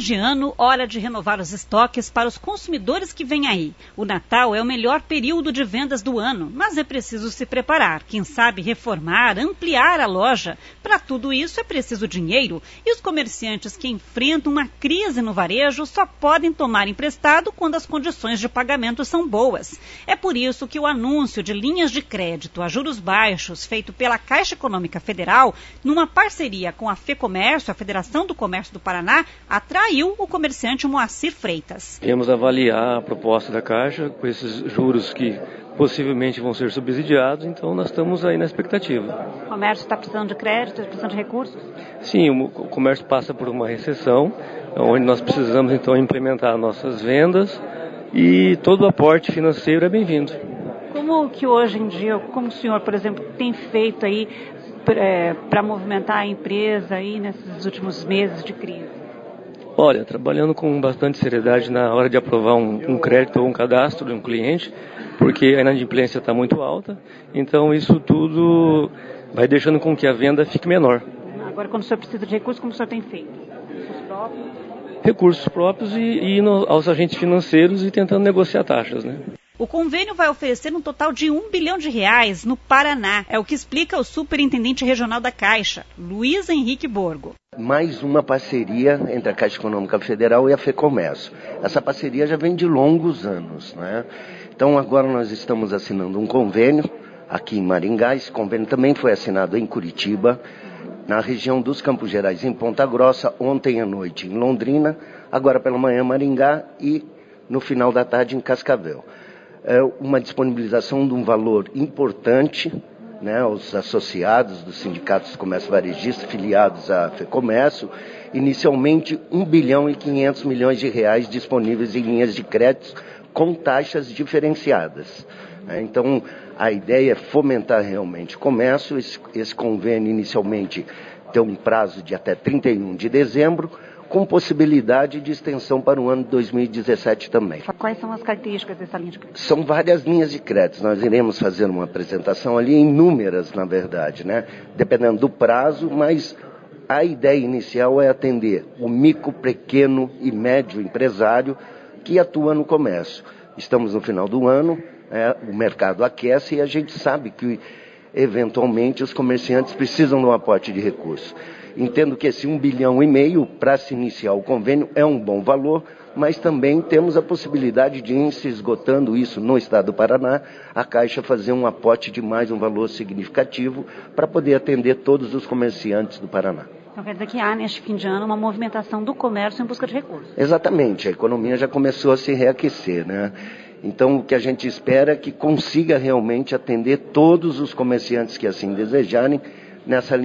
de ano, hora de renovar os estoques para os consumidores que vêm aí. O Natal é o melhor período de vendas do ano, mas é preciso se preparar. Quem sabe reformar, ampliar a loja. Para tudo isso é preciso dinheiro. E os comerciantes que enfrentam uma crise no varejo só podem tomar emprestado quando as condições de pagamento são boas. É por isso que o anúncio de linhas de crédito a juros baixos, feito pela Caixa Econômica Federal, numa parceria com a FEComércio, a Federação do Comércio do Paraná, atraiu o comerciante Moacir Freitas. Viemos avaliar a proposta da Caixa com esses juros que possivelmente vão ser subsidiados, então nós estamos aí na expectativa. O comércio está precisando de crédito, está precisando de recursos? Sim, o comércio passa por uma recessão, onde nós precisamos então implementar nossas vendas e todo o aporte financeiro é bem-vindo. Como que hoje em dia, como o senhor, por exemplo, tem feito aí para movimentar a empresa aí nesses últimos meses de crise? Olha, trabalhando com bastante seriedade na hora de aprovar um crédito ou um cadastro de um cliente, porque a inadimplência está muito alta, então isso tudo vai deixando com que a venda fique menor. Agora, quando o senhor precisa de recursos, como o senhor tem feito? Recursos próprios? Recursos próprios e indo aos agentes financeiros e tentando negociar taxas, né? O convênio vai oferecer um total de R$1 bilhão no Paraná. É o que explica o superintendente regional da Caixa, Luiz Henrique Borgo. Mais uma parceria entre a Caixa Econômica Federal e a FEComércio. Essa parceria já vem de longos anos, né? Então agora nós estamos assinando um convênio aqui em Maringá. Esse convênio também foi assinado em Curitiba, na região dos Campos Gerais, em Ponta Grossa, ontem à noite em Londrina, agora pela manhã em Maringá e no final da tarde em Cascavel. É uma disponibilização de um valor importante, né, aos associados dos sindicatos de comércio varejista filiados à FEComércio, inicialmente R$1 bilhão e 500 milhões disponíveis em linhas de créditos com taxas diferenciadas. Então, a ideia é fomentar realmente o comércio. Esse convênio inicialmente tem um prazo de até 31 de dezembro, com possibilidade de extensão para o ano de 2017 também. Quais são as características dessa linha de crédito? São várias linhas de crédito. Nós iremos fazer uma apresentação ali, inúmeras, na verdade, né? Dependendo do prazo, mas a ideia inicial é atender o micro, pequeno e médio empresário que atua no comércio. Estamos no final do ano, o mercado aquece e a gente sabe que, eventualmente, os comerciantes precisam de um aporte de recursos. Entendo que esse 1,5 bilhão para se iniciar o convênio é um bom valor, mas também temos a possibilidade de ir se esgotando isso no estado do Paraná, a Caixa fazer um aporte de mais um valor significativo para poder atender todos os comerciantes do Paraná. Então quer dizer que há, neste fim de ano, uma movimentação do comércio em busca de recursos. Exatamente, a economia já começou a se reaquecer, né? Então o que a gente espera é que consiga realmente atender todos os comerciantes que assim desejarem, nessas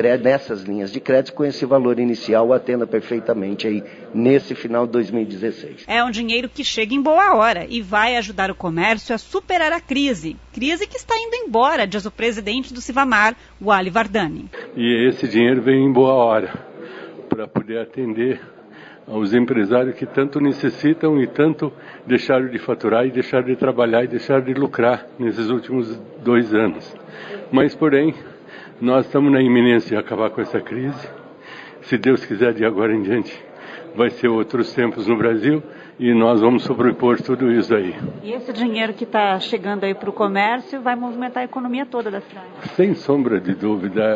linhas de crédito, com esse valor inicial, atenda perfeitamente aí nesse final de 2016. É um dinheiro que chega em boa hora e vai ajudar o comércio a superar a crise. Crise que está indo embora, diz o presidente do Civamar, o Ali Vardani. E esse dinheiro vem em boa hora para poder atender aos empresários que tanto necessitam e tanto deixaram de faturar e deixaram de trabalhar e deixaram de lucrar nesses últimos 2 anos. Mas, porém, nós estamos na iminência de acabar com essa crise. Se Deus quiser, de agora em diante, vai ser outros tempos no Brasil e nós vamos sobrepor tudo isso aí. E esse dinheiro que está chegando aí para o comércio vai movimentar a economia toda da cidade? Sem sombra de dúvida,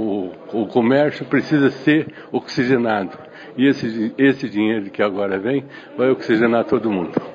o comércio precisa ser oxigenado. E esse dinheiro que agora vem vai oxigenar todo mundo.